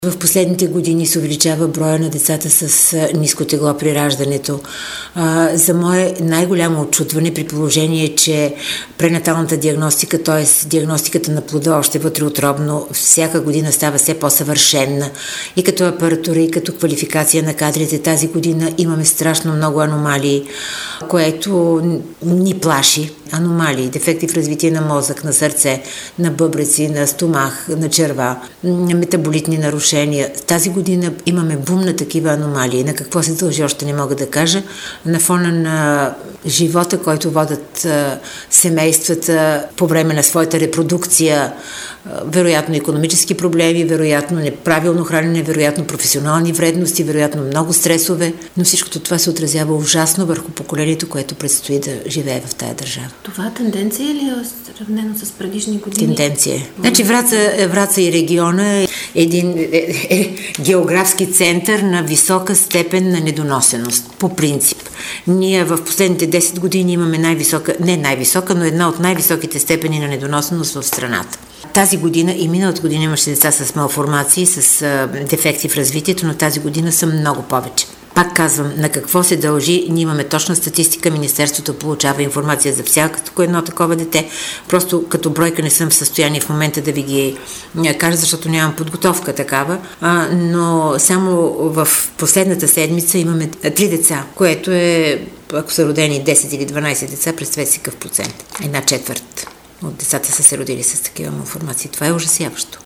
В последните години се увеличава броя на децата с ниско тегло при раждането. За мое най-голямо отчудване, при положение, че пренаталната диагностика, т.е. диагностиката на плода още вътреутробно, всяка година става все по-съвършенна. И като апаратура, и като квалификация на кадрите, тази година имаме страшно много аномалии, което ни плаши. Аномалии, дефекти в развитие на мозък, на сърце, на бъбреци, на стомах, на черва, метаболитни нарушения. Тази година имаме бум на такива аномалии. На какво се дължи, още не мога да кажа. На фона на живота, който водят семействата по време на своята репродукция, вероятно икономически проблеми, вероятно неправилно хранене, вероятно професионални вредности, вероятно много стресове, но всичкото това се отразява ужасно върху поколението, което предстои да живее в тая държава. Това тенденция ли е сравнено с предишни години? Тенденция. Значи Враца и региона е един географски център на висока степен на недоносеност. По принцип. Ние в последните 10 години имаме но една от най-високите степени на недоносеност в страната. Тази година и миналата година имаше деца с малформации, с дефекти в развитието, но тази година са много повече. Пак казвам, на какво се дължи, ние имаме точна статистика, Министерството получава информация за всяко едно такова дете. Просто като бройка не съм в състояние в момента да ви ги кажа, защото нямам подготовка такава, но само в последната седмица имаме 3 деца, което е, ако са родени 10 или 12 деца, представете си какъв процент. 1/4 от децата са се родили с такива малформации. Това е ужасяващо.